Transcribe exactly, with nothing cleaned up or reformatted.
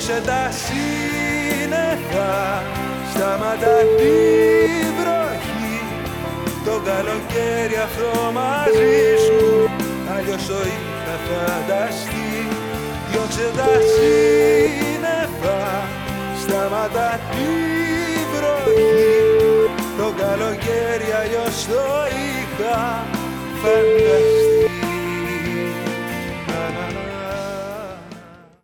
Διώξε τα σύννεφα, σταματά τη βροχή. Το καλοκαίρι αυτό μαζί σου αλλιώς το είχα φανταστεί. Διώξε τα σύννεφα, σταματά τη βροχή. Το καλοκαίρι αλλιώς το είχα φανταστεί.